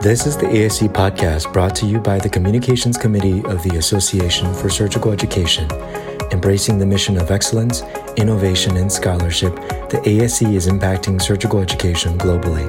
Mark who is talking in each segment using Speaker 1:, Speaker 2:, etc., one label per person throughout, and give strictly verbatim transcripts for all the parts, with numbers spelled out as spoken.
Speaker 1: This is the A S E podcast brought to you by the Communications Committee of the Association for Surgical Education. Embracing the mission of excellence, innovation, and scholarship, the A S E is impacting surgical education globally.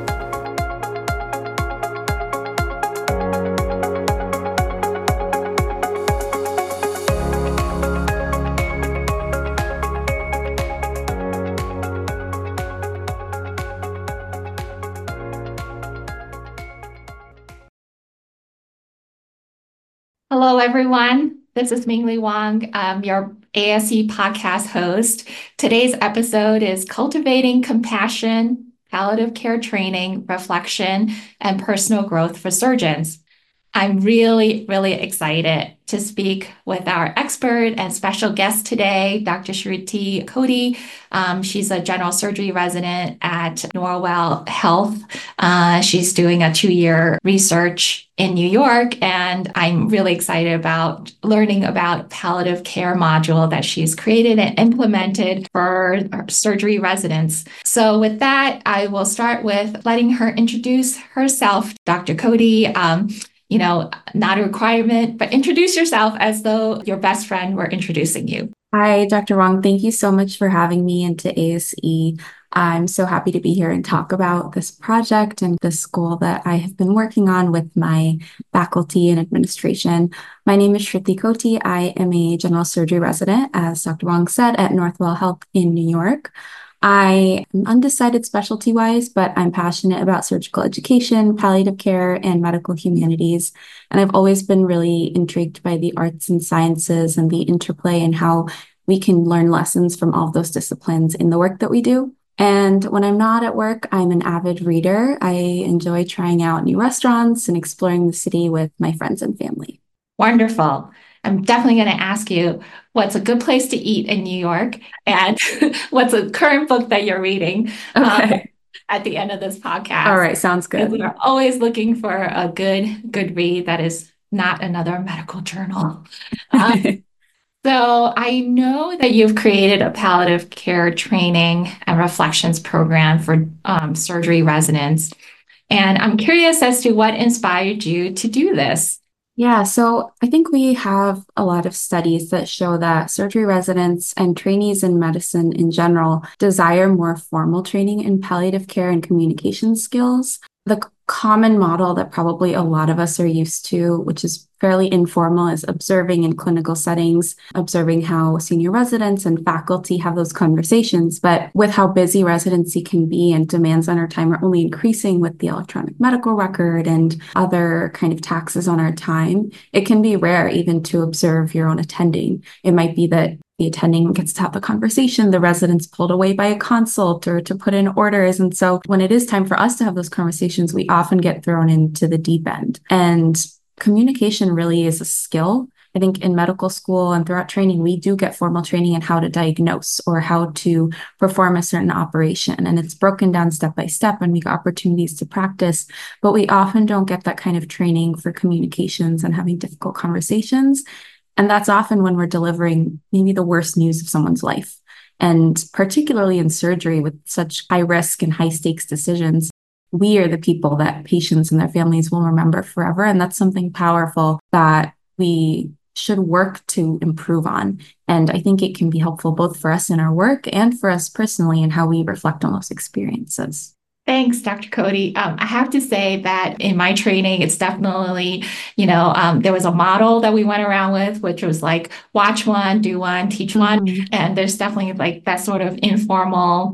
Speaker 2: Hello, everyone. This is Mingli Wang, um, your A S E podcast host. Today's episode is Cultivating Compassion, Palliative Care Training, Reflection, and Personal Growth for Surgeons. I'm really, really excited to speak with our expert and special guest today, Doctor Shruti Coady. Um, she's a general surgery resident at Norwell Health. Uh, she's doing a two-year research in New York, and I'm really excited about learning about palliative care module that she's created and implemented for surgery residents. So with that, I will start with letting her introduce herself. Doctor Coady, um, you know, not a requirement, but introduce yourself as though your best friend were introducing you.
Speaker 3: Hi, Doctor Wang. Thank you so much for having me into A S E. I'm so happy to be here and talk about this project and the school that I have been working on with my faculty and administration. My name is Shruti Coady. I am a general surgery resident, as Doctor Wang said, at Norwell Health in New York. I am undecided specialty-wise, but I'm passionate about surgical education, palliative care, and medical humanities. And I've always been really intrigued by the arts and sciences and the interplay and how we can learn lessons from all of those disciplines in the work that we do. And when I'm not at work, I'm an avid reader. I enjoy trying out new restaurants and exploring the city with my friends and family.
Speaker 2: Wonderful. I'm definitely going to ask you what's a good place to eat in New York and what's a current book that you're reading
Speaker 3: okay.
Speaker 2: um, at the end of this podcast.
Speaker 3: All right, sounds good.
Speaker 2: We're always looking for a good, good read that is not another medical journal. Um, so I know that you've created a palliative care training and reflections program for um, surgery residents. And I'm curious as to what inspired you to do this.
Speaker 3: Yeah, so I think we have a lot of studies that show that surgery residents and trainees in medicine in general desire more formal training in palliative care and communication skills. The common model that probably a lot of us are used to, which is fairly informal, is observing in clinical settings, observing how senior residents and faculty have those conversations. But with how busy residency can be and demands on our time are only increasing with the electronic medical record and other kind of taxes on our time, it can be rare even to observe your own attending. It might be that the attending gets to have a conversation, the resident's pulled away by a consult or to put in orders. And so when it is time for us to have those conversations, we often get thrown into the deep end. And communication really is a skill. I think in medical school and throughout training, we do get formal training in how to diagnose or how to perform a certain operation. And it's broken down step by step and we get opportunities to practice, but we often don't get that kind of training for communications and having difficult conversations. And that's often when we're delivering maybe the worst news of someone's life. And particularly in surgery with such high risk and high stakes decisions, we are the people that patients and their families will remember forever. And that's something powerful that we should work to improve on. And I think it can be helpful both for us in our work and for us personally in how we reflect on those experiences.
Speaker 2: Thanks, Doctor Coady. Um, I have to say that in my training, it's definitely, you know, um, there was a model that we went around with, which was like, watch one, do one, teach one. Mm-hmm. And there's definitely like that sort of informal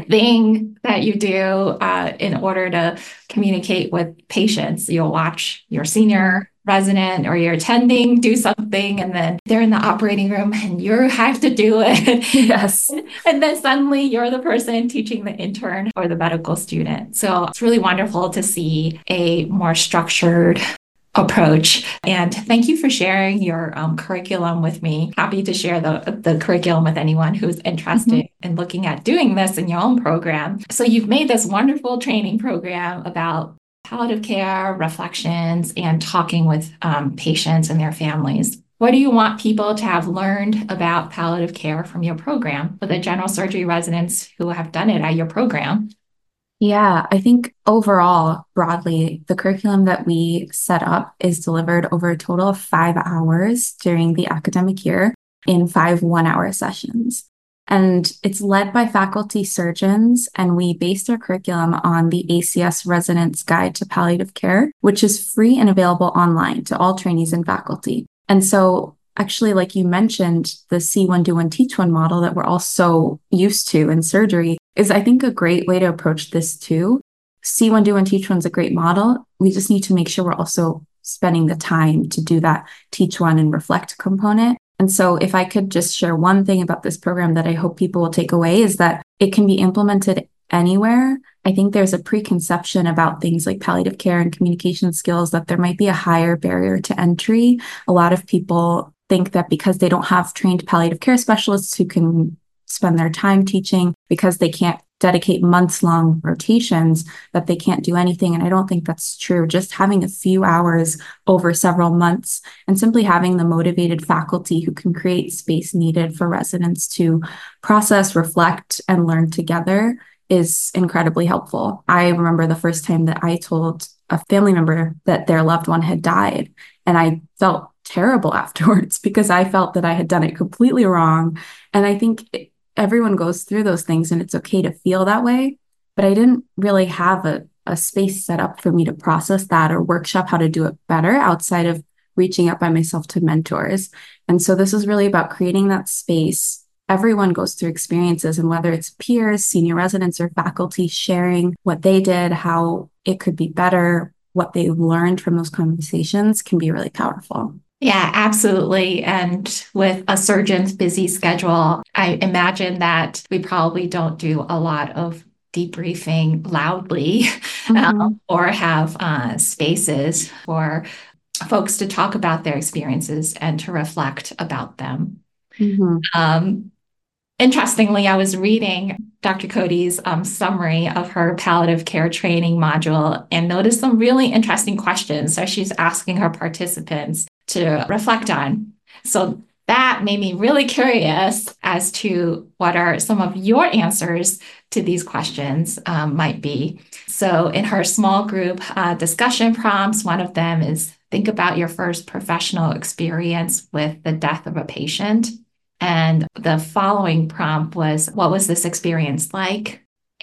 Speaker 2: thing that you do uh, in order to communicate with patients. You'll watch your senior resident or your attending do something, and then they're in the operating room and you have to do it.
Speaker 3: Yes.
Speaker 2: And then suddenly you're the person teaching the intern or the medical student. So it's really wonderful to see a more structured approach. And thank you for sharing your um, curriculum with me. Happy to share the, the curriculum with anyone who's interested mm-hmm. in looking at doing this in your own program. So you've made this wonderful training program about palliative care, reflections, and talking with um, patients and their families. What do you want people to have learned about palliative care from your program for the general surgery residents who have done it at your program?
Speaker 3: Yeah, I think overall, broadly, the curriculum that we set up is delivered over a total of five hours during the academic year in five one-hour sessions. And it's led by faculty surgeons, and we based our curriculum on the A C S Resident's Guide to Palliative Care, which is free and available online to all trainees and faculty. And so actually, like you mentioned, the see one, do one, teach one model that we're all so used to in surgery is, I think, a great way to approach this too. See one, do one, teach one's a great model. We just need to make sure we're also spending the time to do that teach one and reflect component. And so if I could just share one thing about this program that I hope people will take away is that it can be implemented anywhere. I think there's a preconception about things like palliative care and communication skills that there might be a higher barrier to entry. A lot of people think that because they don't have trained palliative care specialists who can spend their time teaching, because they can't dedicate months-long rotations, that they can't do anything. And I don't think that's true. Just having a few hours over several months and simply having the motivated faculty who can create space needed for residents to process, reflect, and learn together is incredibly helpful. I remember the first time that I told a family member that their loved one had died, and I felt terrible afterwards because I felt that I had done it completely wrong. And I think it, everyone goes through those things and it's okay to feel that way. But I didn't really have a, a space set up for me to process that or workshop how to do it better outside of reaching out by myself to mentors. And so this is really about creating that space. Everyone goes through experiences, and whether it's peers, senior residents, or faculty sharing what they did, how it could be better, what they learned from those conversations can be really powerful.
Speaker 2: Yeah, absolutely. And with a surgeon's busy schedule, I imagine that we probably don't do a lot of debriefing loudly mm-hmm. um, or have uh, spaces for folks to talk about their experiences and to reflect about them. Mm-hmm. Um, interestingly, I was reading Doctor Cody's um, summary of her palliative care training module and noticed some really interesting questions. So she's asking her participants to reflect on. So that made me really curious as to what are some of your answers to these questions um, might be. So in her small group uh, discussion prompts, one of them is think about your first professional experience with the death of a patient. And the following prompt was, what was this experience like?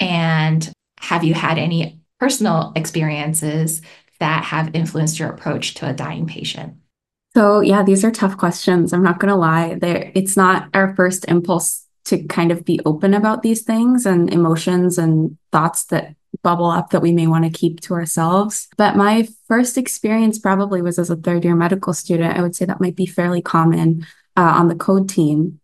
Speaker 2: And have you had any personal experiences that have influenced your approach to a dying patient?
Speaker 3: So yeah, these are tough questions. I'm not going to lie. They're, it's not our first impulse to kind of be open about these things and emotions and thoughts that bubble up that we may want to keep to ourselves. But my first experience probably was as a third year medical student. I would say that might be fairly common uh, on the code team.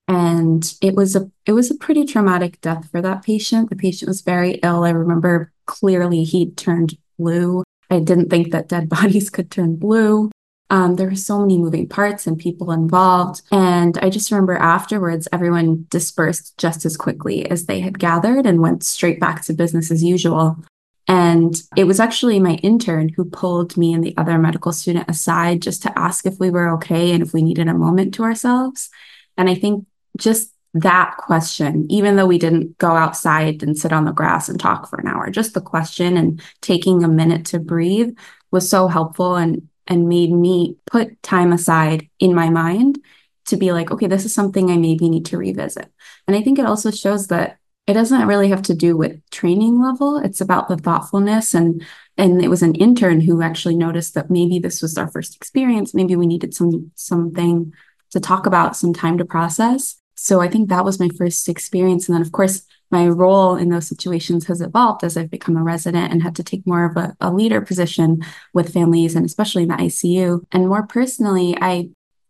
Speaker 3: And it was a it was a pretty traumatic death for that patient. The patient was very ill. I remember clearly he'd turned blue. I didn't think that dead bodies could turn blue. Um, there were so many moving parts and people involved. And I just remember afterwards, everyone dispersed just as quickly as they had gathered and went straight back to business as usual. And it was actually my intern who pulled me and the other medical student aside just to ask if we were okay and if we needed a moment to ourselves. And I think just that question, even though we didn't go outside and sit on the grass and talk for an hour, just the question and taking a minute to breathe was so helpful and and made me put time aside in my mind to be like, okay, this is something I maybe need to revisit. And I think it also shows that it doesn't really have to do with training level. It's about the thoughtfulness. And, and it was an intern who actually noticed that maybe this was our first experience. Maybe we needed some something to talk about, some time to process. So I think that was my first experience. And then, of course, my role in those situations has evolved as I've become a resident and had to take more of a, a leader position with families and especially in the I C U. And more personally, I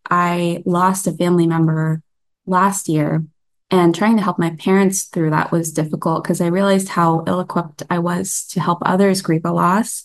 Speaker 3: I lost a family member last year, and trying to help my parents through that was difficult because I realized how ill-equipped I was to help others grieve a loss.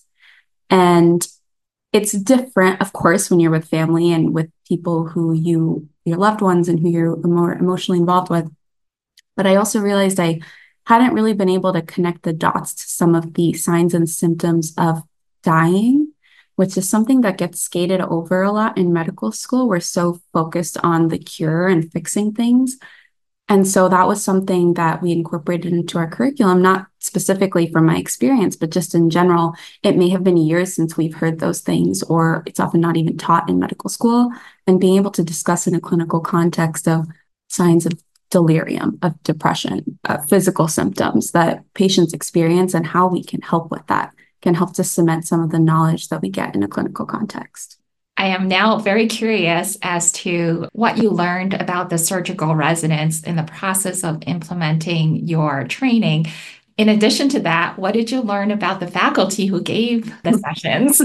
Speaker 3: And it's different, of course, when you're with family and with people who you, your loved ones and who you're more emotionally involved with. But I also realized I hadn't really been able to connect the dots to some of the signs and symptoms of dying, which is something that gets skated over a lot in medical school. We're so focused on the cure and fixing things. And so that was something that we incorporated into our curriculum, not specifically from my experience, but just in general. It may have been years since we've heard those things, or it's often not even taught in medical school. And being able to discuss in a clinical context of signs of delirium, of depression, of physical symptoms that patients experience and how we can help with that can help to cement some of the knowledge that we get in a clinical context.
Speaker 2: I am now very curious as to what you learned about the surgical residents in the process of implementing your training. In addition to that, what did you learn about the faculty who gave the sessions?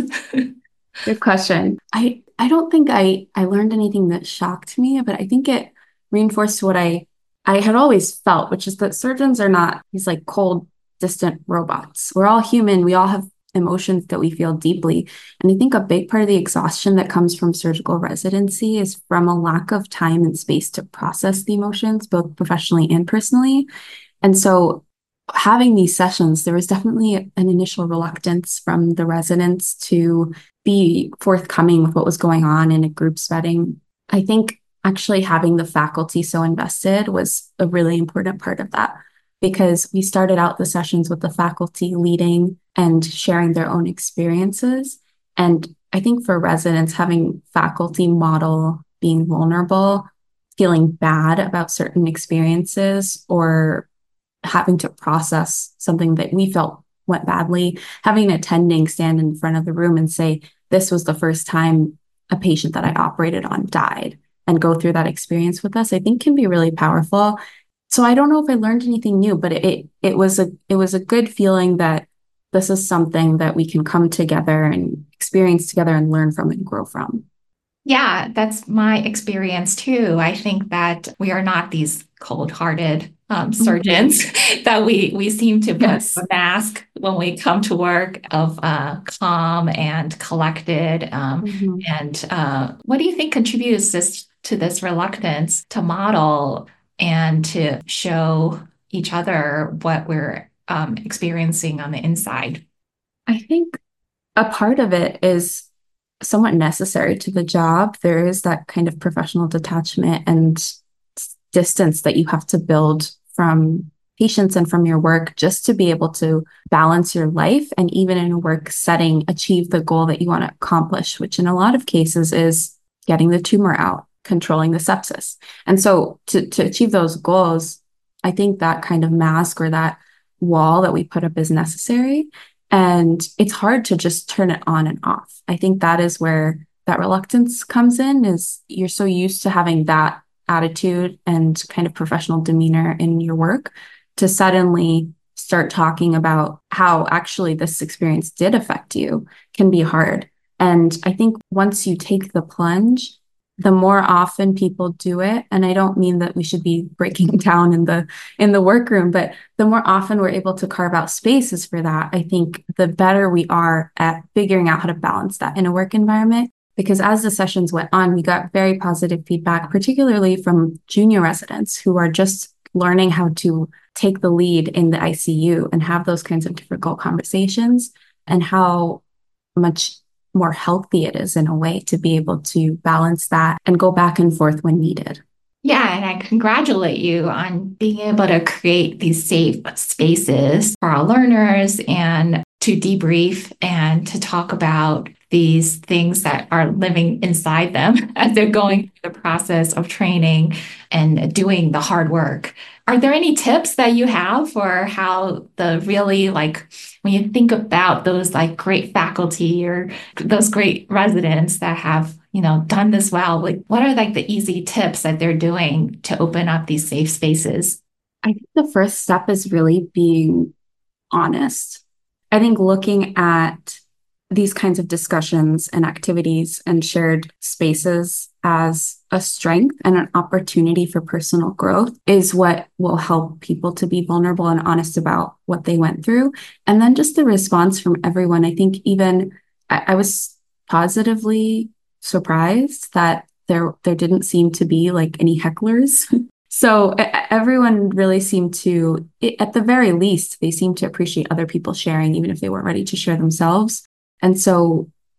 Speaker 3: Good question. I, I don't think I, I learned anything that shocked me, but I think it reinforced what I, I had always felt, which is that surgeons are not these like cold, distant robots. We're all human. We all have emotions that we feel deeply. And I think a big part of the exhaustion that comes from surgical residency is from a lack of time and space to process the emotions, both professionally and personally. And so having these sessions, there was definitely an initial reluctance from the residents to be forthcoming with what was going on in a group setting. I think actually having the faculty so invested was a really important part of that, because we started out the sessions with the faculty leading and sharing their own experiences. And I think for residents, having faculty model being vulnerable, feeling bad about certain experiences, or having to process something that we felt went badly, having an attending stand in front of the room and say, this was the first time a patient that I operated on died, and go through that experience with us, I think can be really powerful. So I don't know if I learned anything new, but it it was a it was a good feeling that this is something that we can come together and experience together and learn from and grow from.
Speaker 2: Yeah, that's my experience too. I think that we are not these cold-hearted um, surgeons mm-hmm. that we we seem to put yes. a mask when we come to work of uh, calm and collected. Um, mm-hmm. And uh, what do you think contributes this to this reluctance to model and to show each other what we're um, experiencing on the inside?
Speaker 3: I think a part of it is somewhat necessary to the job. There is that kind of professional detachment and distance that you have to build from patients and from your work just to be able to balance your life and even in a work setting, achieve the goal that you want to accomplish, which in a lot of cases is getting the tumor out, controlling the sepsis. And so to, to achieve those goals, I think that kind of mask or that wall that we put up is necessary. And it's hard to just turn it on and off. I think that is where that reluctance comes in, is you're so used to having that attitude and kind of professional demeanor in your work to suddenly start talking about how actually this experience did affect you can be hard. And I think once you take the plunge, the more often people do it, and I don't mean that we should be breaking down in the in the workroom, but the more often we're able to carve out spaces for that, I think the better we are at figuring out how to balance that in a work environment. Because as the sessions went on, we got very positive feedback, particularly from junior residents who are just learning how to take the lead in the I C U and have those kinds of difficult conversations, and how much more healthy it is in a way to be able to balance that and go back and forth when needed.
Speaker 2: Yeah, and I congratulate you on being able to create these safe spaces for our learners and to debrief and to talk about these things that are living inside them as they're going through the process of training and doing the hard work. Are there any tips that you have for how the really, like, when you think about those like great faculty or those great residents that have, you know, done this well, like what are like the easy tips that they're doing to open up these safe spaces?
Speaker 3: I think the first step is really being honest. I think looking at these kinds of discussions and activities and shared spaces as a strength and an opportunity for personal growth is what will help people to be vulnerable and honest about what they went through. And then just the response from everyone. I think even I, I was positively surprised that there there didn't seem to be like any hecklers. So everyone really seemed to, at the very least, they seemed to appreciate other people sharing, even if they weren't ready to share themselves. And so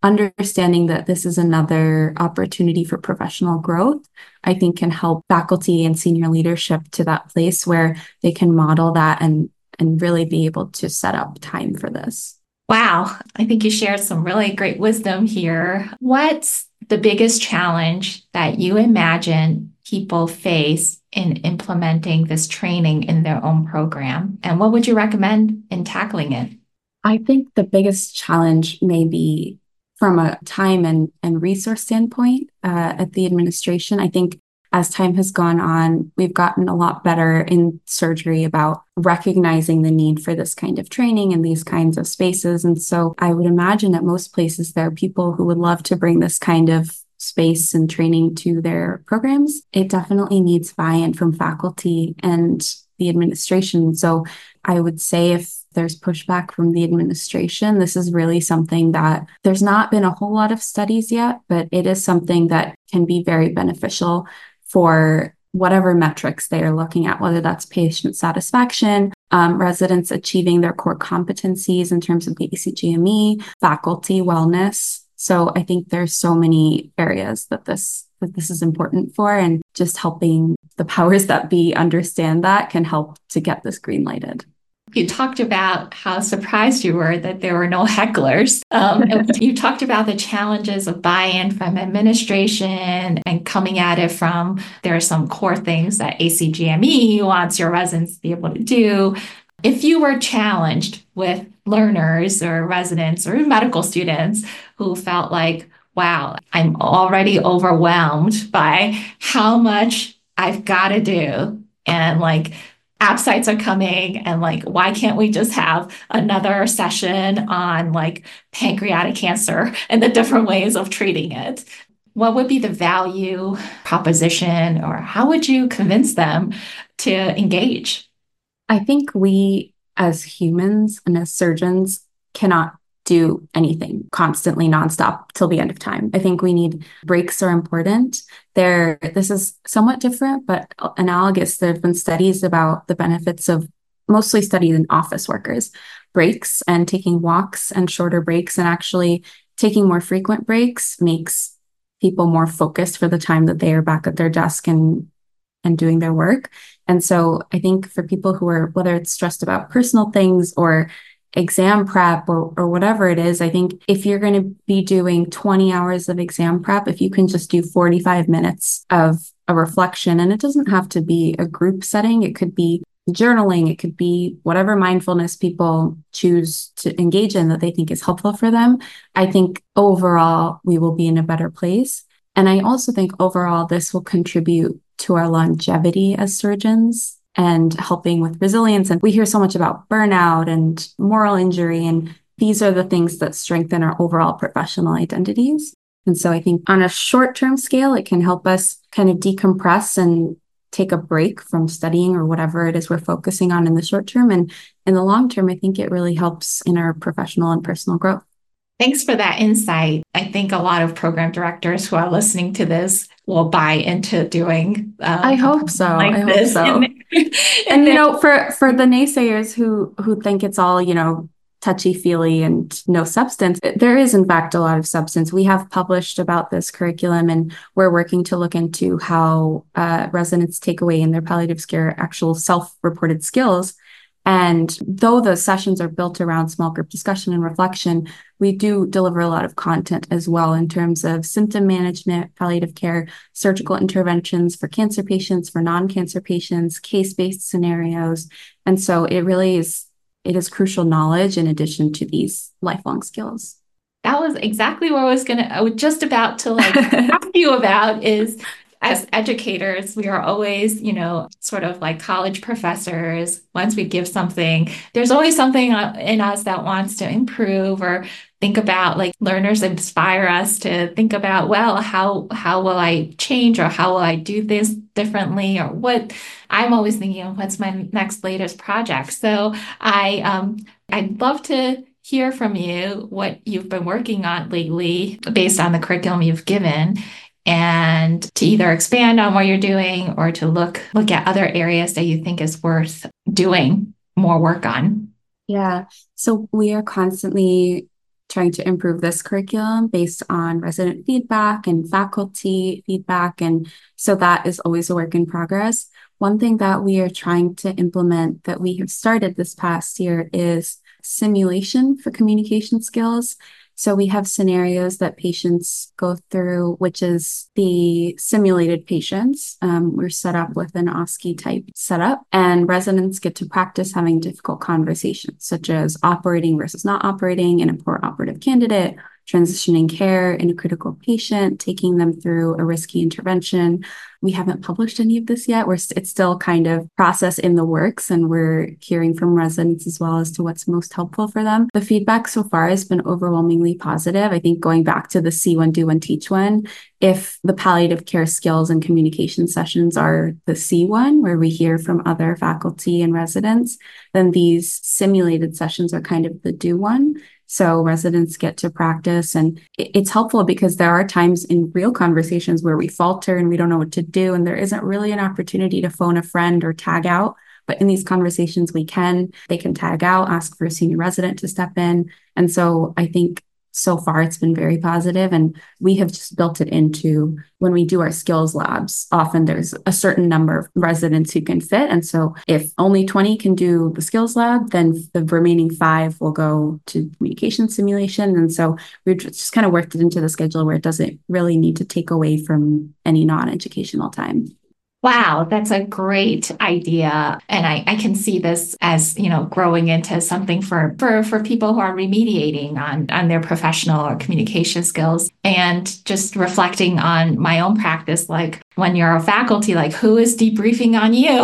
Speaker 3: understanding that this is another opportunity for professional growth, I think can help faculty and senior leadership to that place where they can model that and, and really be able to set up time for this.
Speaker 2: Wow. I think you shared some really great wisdom here. What's the biggest challenge that you imagine people face in implementing this training in their own program? And what would you recommend in tackling it?
Speaker 3: I think the biggest challenge may be from a time and, and resource standpoint uh, at the administration. I think as time has gone on, we've gotten a lot better in surgery about recognizing the need for this kind of training and these kinds of spaces. And so I would imagine at most places there are people who would love to bring this kind of space and training to their programs. It definitely needs buy-in from faculty and the administration. So I would say if there's pushback from the administration, this is really something that there's not been a whole lot of studies yet, but it is something that can be very beneficial for whatever metrics they are looking at, whether that's patient satisfaction, um, residents achieving their core competencies in terms of the A C G M E, faculty wellness. So I think there's so many areas that this that this is important for, and just helping the powers that be understand that can help to get this green lighted.
Speaker 2: You talked about how surprised you were that there were no hecklers. Um, and you talked about the challenges of buy-in from administration and coming at it from, there are some core things that A C G M E wants your residents to be able to do. If you were challenged with learners or residents or medical students who felt like, wow, I'm already overwhelmed by how much I've got to do, and like, app sites are coming, and like, why can't we just have another session on like pancreatic cancer and the different ways of treating it? What would be the value proposition, or how would you convince them to engage?
Speaker 3: I think we as humans and as surgeons cannot do anything constantly nonstop till the end of time. I think we need breaks are important. There, this is somewhat different, but analogous. There have been studies about the benefits of mostly studied in office workers, breaks and taking walks and shorter breaks, and actually taking more frequent breaks makes people more focused for the time that they are back at their desk and and doing their work. And so I think for people who are, whether it's stressed about personal things or exam prep or, or whatever it is, I think if you're going to be doing twenty hours of exam prep, if you can just do forty-five minutes of a reflection, and it doesn't have to be a group setting, it could be journaling, it could be whatever mindfulness people choose to engage in that they think is helpful for them. I think overall we will be in a better place. And I also think overall this will contribute to our longevity as surgeons and helping with resilience. And we hear so much about burnout and moral injury, and these are the things that strengthen our overall professional identities. And so I think on a short-term scale, it can help us kind of decompress and take a break from studying or whatever it is we're focusing on in the short term. And in the long term, I think it really helps in our professional and personal growth.
Speaker 2: Thanks for that insight. I think a lot of program directors who are listening to this will buy into doing. Um,
Speaker 3: I hope so.
Speaker 2: Like
Speaker 3: I
Speaker 2: this.
Speaker 3: hope so.
Speaker 2: And, and,
Speaker 3: and you know, for for the naysayers who who think it's all, you know, touchy-feely and no substance, there is in fact a lot of substance. We have published about this curriculum, and we're working to look into how uh, residents take away in their palliative care actual self-reported skills. And though the sessions are built around small group discussion and reflection, we do deliver a lot of content as well in terms of symptom management, palliative care, surgical interventions for cancer patients, for non-cancer patients, case-based scenarios. And so it really is, it is crucial knowledge in addition to these lifelong skills.
Speaker 2: That was exactly what I was going to, I was just about to like ask you about is, as educators, we are always, you know, sort of like college professors. Once we give something, there's always something in us that wants to improve or think about, like learners inspire us to think about, well, how how will I change, or how will I do this differently, or what I'm always thinking of what's my next latest project. So I um I'd love to hear from you what you've been working on lately based on the curriculum you've given, and to either expand on what you're doing or to look look at other areas that you think is worth doing more work on.
Speaker 3: Yeah. So we are constantly trying to improve this curriculum based on resident feedback and faculty feedback. And so that is always a work in progress. One thing that we are trying to implement that we have started this past year is simulation for communication skills. So we have scenarios that patients go through, which is the simulated patients. Um, we're set up with an O S C E type setup, and residents get to practice having difficult conversations, such as operating versus not operating in a poor operative candidate, transitioning care in a critical patient, taking them through a risky intervention. We haven't published any of this yet. We're st- it's still kind of process in the works, and we're hearing from residents as well as to what's most helpful for them. The feedback so far has been overwhelmingly positive. I think going back to the see one, do one, teach one, if the palliative care skills and communication sessions are the see one, where we hear from other faculty and residents, then these simulated sessions are kind of the do one. So residents get to practice, and it's helpful because there are times in real conversations where we falter and we don't know what to do, and there isn't really an opportunity to phone a friend or tag out. But in these conversations, we can, they can tag out, ask for a senior resident to step in. And so I think so far it's been very positive, and we have just built it into when we do our skills labs. Often there's a certain number of residents who can fit. And so if only twenty can do the skills lab, then the remaining five will go to communication simulation. And so we've just kind of worked it into the schedule where it doesn't really need to take away from any non-educational time.
Speaker 2: Wow, that's a great idea. And I, I can see this as, you know, growing into something for, for, for people who are remediating on, on their professional or communication skills, and just reflecting on my own practice. Like when you're a faculty, like who is debriefing on you?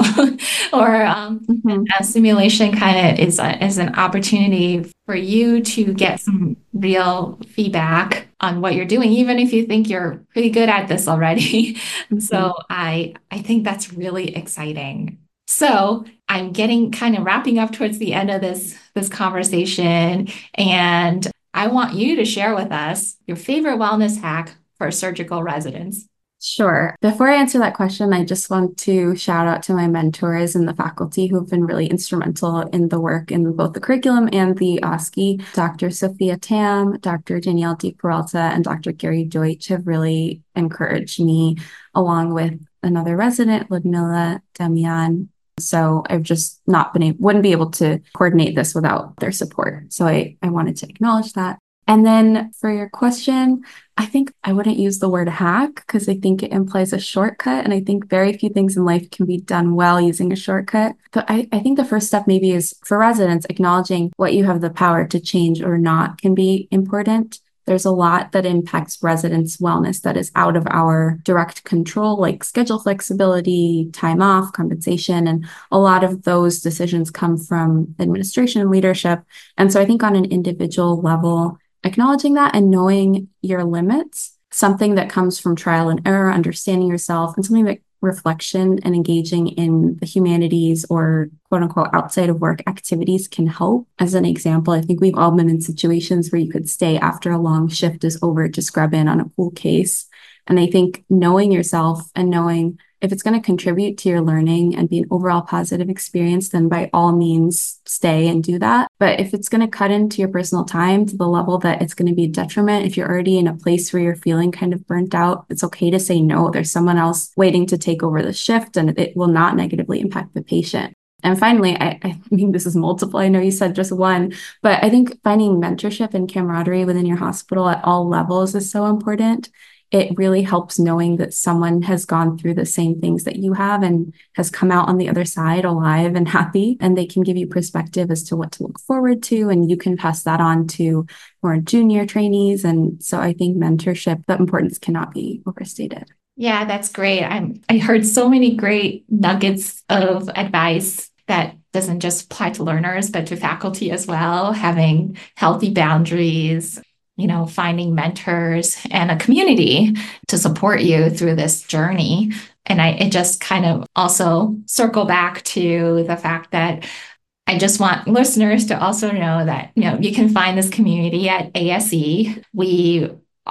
Speaker 2: or um, mm-hmm. a simulation kind of is, a, is an opportunity for you to get some real feedback on what you're doing, even if you think you're pretty good at this already. Mm-hmm. So I, I think that's really exciting. So I'm getting kind of wrapping up towards the end of this, this conversation, and I want you to share with us your favorite wellness hack for surgical residents.
Speaker 3: Sure. Before I answer that question, I just want to shout out to my mentors and the faculty who have been really instrumental in the work in both the curriculum and the O S C E. Doctor Sophia Tam, Doctor Danielle D. Peralta, and Doctor Gary Deutsch have really encouraged me, along with another resident, Ludmila Damian. So I've just not been able, wouldn't be able to coordinate this without their support. So I, I wanted to acknowledge that. And then for your question, I think I wouldn't use the word hack because I think it implies a shortcut. And I think very few things in life can be done well using a shortcut. But I, I think the first step maybe is for residents, acknowledging what you have the power to change or not can be important. There's a lot that impacts residents' wellness that is out of our direct control, like schedule flexibility, time off, compensation, and a lot of those decisions come from administration and leadership. And so I think on an individual level, acknowledging that and knowing your limits, something that comes from trial and error, understanding yourself, and something that reflection and engaging in the humanities or quote unquote outside of work activities can help. As an example, I think we've all been in situations where you could stay after a long shift is over to scrub in on a pool case. And I think knowing yourself and knowing if it's going to contribute to your learning and be an overall positive experience, then by all means, stay and do that. But if it's going to cut into your personal time to the level that it's going to be a detriment, if you're already in a place where you're feeling kind of burnt out, it's okay to say no. There's someone else waiting to take over the shift, and it will not negatively impact the patient. And finally, I, I mean, this is multiple. I know you said just one, but I think finding mentorship and camaraderie within your hospital at all levels is so important. It really helps knowing that someone has gone through the same things that you have and has come out on the other side alive and happy, and they can give you perspective as to what to look forward to, and you can pass that on to more junior trainees. And so I think mentorship, that importance cannot be overstated.
Speaker 2: Yeah, that's great. I'm, I heard so many great nuggets of advice that doesn't just apply to learners, but to faculty as well, having healthy boundaries, you know, finding mentors and a community to support you through this journey. And I it just kind of also circle back to the fact that I just want listeners to also know that, you know, you can find this community at A S E. We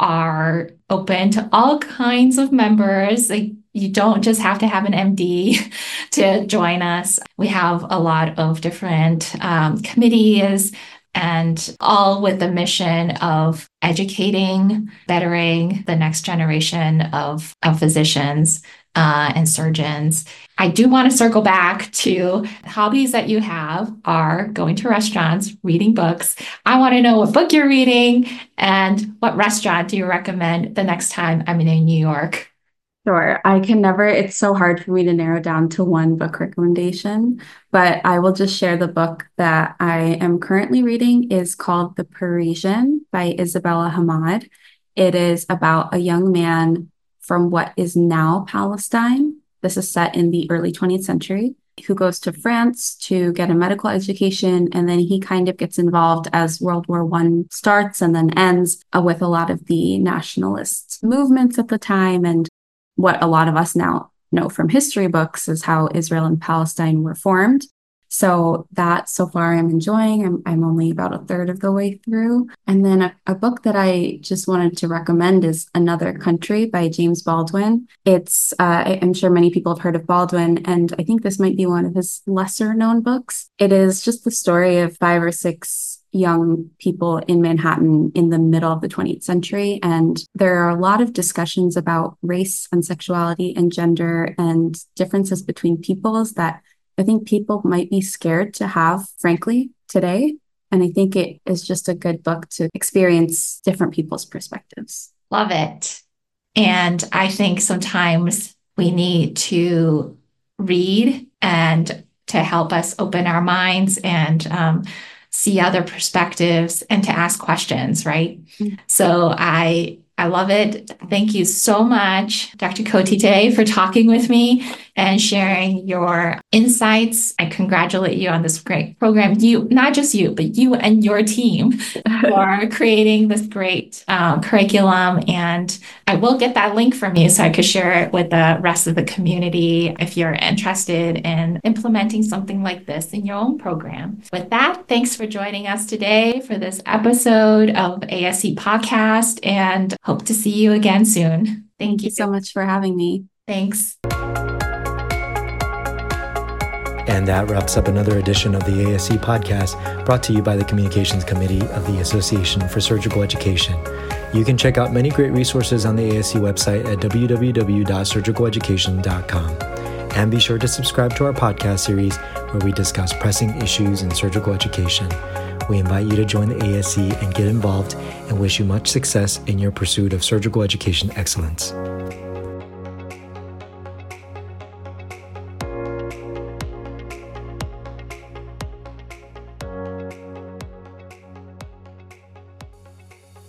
Speaker 2: are open to all kinds of members. Like, you don't just have to have an M D to join us. We have a lot of different um, committees, and all with the mission of educating, bettering the next generation of, of physicians uh, and surgeons. I do want to circle back to hobbies that you have are going to restaurants, reading books. I want to know what book you're reading and what restaurant do you recommend the next time I'm in New York?
Speaker 3: Sure. I can never, it's so hard for me to narrow down to one book recommendation, but I will just share the book that I am currently reading is called The Parisian by Isabella Hamad. It is about a young man from what is now Palestine. This is set in the early twentieth century, who goes to France to get a medical education. And then he kind of gets involved as World War One starts and then ends uh, with a lot of the nationalist movements at the time. And what a lot of us now know from history books is how Israel and Palestine were formed. So that so far I'm enjoying. I'm, I'm only about a third of the way through. And then a, a book that I just wanted to recommend is Another Country by James Baldwin. It's, uh, I'm sure many people have heard of Baldwin, and I think this might be one of his lesser known books. It is just the story of five or six young people in Manhattan in the middle of the twentieth century. And there are a lot of discussions about race and sexuality and gender and differences between peoples that I think people might be scared to have, frankly, today. And I think it is just a good book to experience different people's perspectives.
Speaker 2: Love it. And I think sometimes we need to read and to help us open our minds and um, see other perspectives and to ask questions, right? Mm-hmm. So I I love it. Thank you so much, Doctor Kotite, for talking with me and sharing your insights. I congratulate you on this great program. You, not just you, but you and your team for creating this great um, curriculum. And I will get that link from you so I could share it with the rest of the community if you're interested in implementing something like this in your own program. With that, thanks for joining us today for this episode of A S C Podcast, and hope to see you again soon. Thank,
Speaker 3: Thank you so much for having me.
Speaker 2: Thanks.
Speaker 1: And that wraps up another edition of the A S C Podcast, brought to you by the Communications Committee of the Association for Surgical Education. You can check out many great resources on the A S C website at w w w dot surgical education dot com. And be sure to subscribe to our podcast series where we discuss pressing issues in surgical education. We invite you to join the A S C and get involved, and wish you much success in your pursuit of surgical education excellence.